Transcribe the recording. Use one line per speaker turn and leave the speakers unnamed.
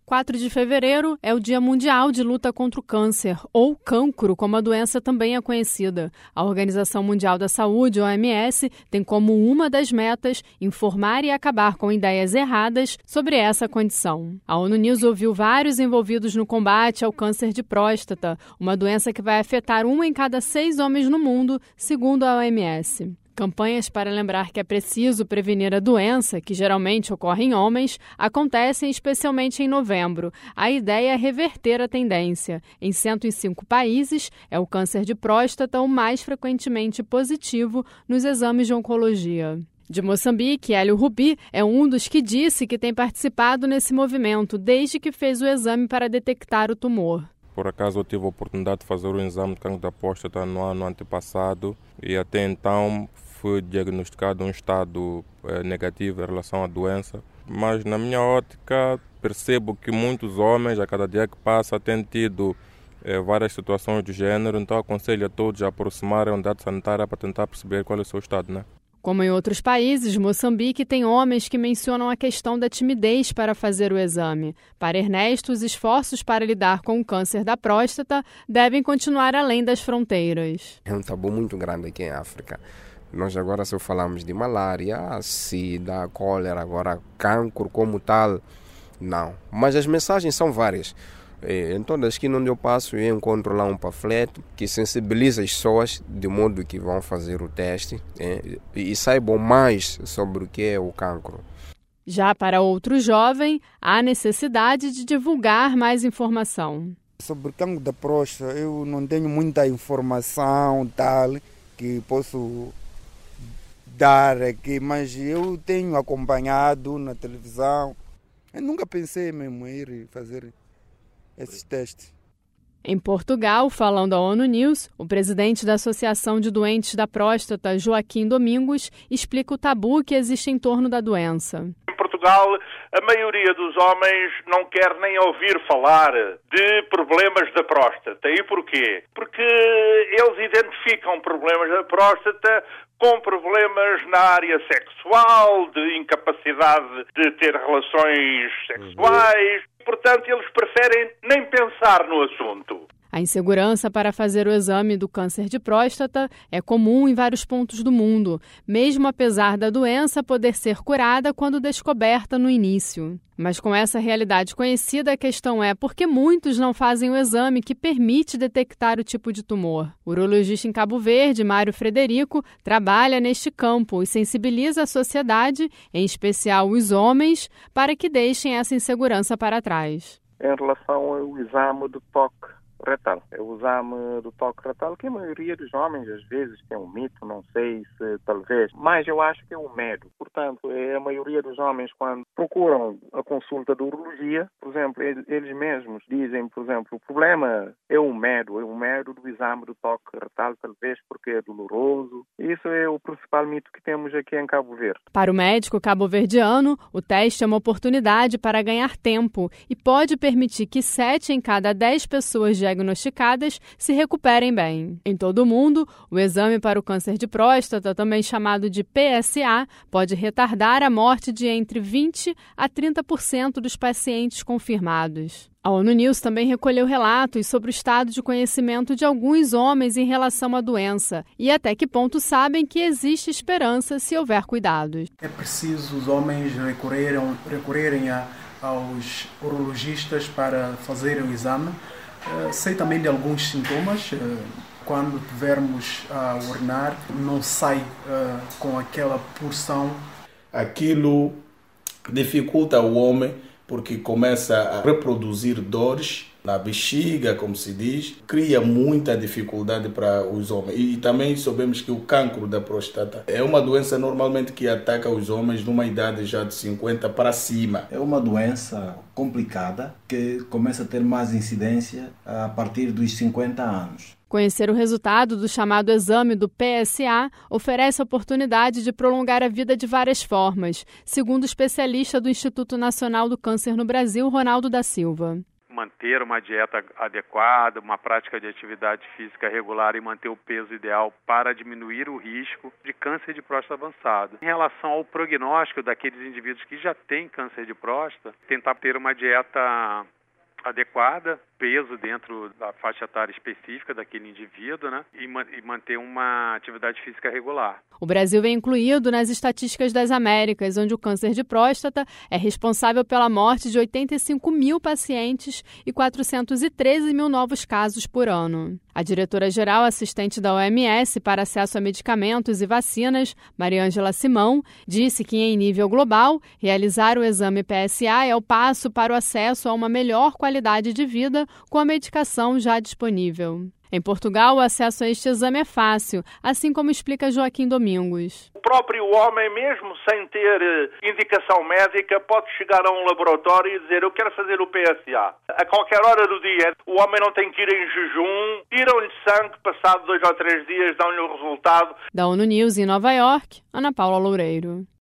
4 de fevereiro é o Dia Mundial de Luta contra o Câncer, ou cancro, como a doença também é conhecida. A Organização Mundial da Saúde, OMS, tem como uma das metas informar e acabar com ideias erradas sobre essa condição. A ONU News ouviu vários envolvidos no combate ao câncer de próstata, uma doença que vai afetar 1 em cada 6 homens no mundo, segundo a OMS. Campanhas para lembrar que é preciso prevenir a doença, que geralmente ocorre em homens, acontecem especialmente em novembro. A ideia é reverter a tendência. Em 105 países, é o câncer de próstata o mais frequentemente positivo nos exames de oncologia. De Moçambique, Hélio Rubi é um dos que disse que tem participado nesse movimento desde que fez o exame para detectar o tumor.
Por acaso eu tive a oportunidade de fazer o exame de cancro da próstata no ano antepassado e até então fui diagnosticado um estado negativo em relação à doença. Mas na minha ótica percebo que muitos homens, a cada dia que passa, têm tido várias situações do gênero, então aconselho a todos a aproximarem a unidade sanitária para tentar perceber qual é o seu estado, né?
Como em outros países, Moçambique tem homens que mencionam a questão da timidez para fazer o exame. Para Ernesto, os esforços para lidar com o câncer da próstata devem continuar além das fronteiras.
É um tabu muito grande aqui em África. Nós agora só falamos de malária, sida, cólera, agora cancro como tal, não. Mas as mensagens são várias. Em todas as esquinas onde eu passo, eu encontro lá um panfleto que sensibiliza as pessoas de modo que vão fazer o teste e saibam mais sobre o que é o cancro.
Já para outro jovem, há necessidade de divulgar mais informação.
Sobre o cancro da próstata, eu não tenho muita informação tal que posso dar aqui, mas eu tenho acompanhado na televisão. Eu nunca pensei mesmo em ir fazer esses testes.
Em Portugal, falando à ONU News, o presidente da Associação de Doentes da Próstata, Joaquim Domingos, explica o tabu que existe em torno da doença.
Em Portugal, a maioria dos homens não quer nem ouvir falar de problemas da próstata. E porquê? Porque eles identificam problemas da próstata com problemas na área sexual, de incapacidade de ter relações sexuais. Portanto, eles preferem nem pensar no assunto.
A insegurança para fazer o exame do câncer de próstata é comum em vários pontos do mundo, mesmo apesar da doença poder ser curada quando descoberta no início. Mas com essa realidade conhecida, a questão é por que muitos não fazem o exame que permite detectar o tipo de tumor. O urologista em Cabo Verde, Mário Frederico, trabalha neste campo e sensibiliza a sociedade, em especial os homens, para que deixem essa insegurança para trás.
Em relação ao exame do toque retal. É o exame do toque retal que a maioria dos homens às vezes tem um mito, não sei se talvez, mas eu acho que é um medo. Portanto, a maioria dos homens quando procuram a consulta de urologia, por exemplo, eles mesmos dizem, por exemplo, o problema é o medo do exame do toque retal, talvez porque é doloroso. Isso é o principal mito que temos aqui em Cabo Verde.
Para o médico cabo-verdiano, o teste é uma oportunidade para ganhar tempo e pode permitir que 7 em cada 10 pessoas diagnosticadas se recuperem bem. Em todo o mundo, o exame para o câncer de próstata, também chamado de PSA, pode retardar a morte de entre 20% a 30% dos pacientes confirmados. A ONU News também recolheu relatos sobre o estado de conhecimento de alguns homens em relação à doença e até que ponto sabem que existe esperança se houver cuidados.
É preciso os homens recorrerem aos urologistas para fazerem o exame. Sei também de alguns sintomas. Quando tivermos a urinar, não sai com aquela porção.
Aquilo dificulta o homem porque começa a reproduzir dores na bexiga, como se diz, cria muita dificuldade para os homens. E também sabemos que o cancro da próstata é uma doença normalmente que ataca os homens numa idade já de 50 para cima.
É uma doença complicada que começa a ter mais incidência a partir dos 50 anos.
Conhecer o resultado do chamado exame do PSA oferece a oportunidade de prolongar a vida de várias formas, segundo o especialista do Instituto Nacional do Câncer no Brasil, Ronaldo da Silva.
Uma manter uma dieta adequada, uma prática de atividade física regular e manter o peso ideal para diminuir o risco de câncer de próstata avançado. Em relação ao prognóstico daqueles indivíduos que já têm câncer de próstata, tentar ter uma dieta adequada, peso dentro da faixa etária específica daquele indivíduo, né? E manter uma atividade física regular.
O Brasil vem incluído nas estatísticas das Américas, onde o câncer de próstata é responsável pela morte de 85 mil pacientes e 413 mil novos casos por ano. A diretora-geral assistente da OMS para acesso a medicamentos e vacinas, Mariângela Simão, disse que, em nível global, realizar o exame PSA é o passo para o acesso a uma melhor qualidade de vida com a medicação já disponível. Em Portugal, o acesso a este exame é fácil, assim como explica Joaquim Domingos.
O próprio homem, mesmo sem ter indicação médica, pode chegar a um laboratório e dizer: eu quero fazer o PSA. A qualquer hora do dia, o homem não tem que ir em jejum, tiram-lhe sangue, passado 2 ou 3 dias dão-lhe o resultado.
Da ONU News em Nova York, Ana Paula Loureiro.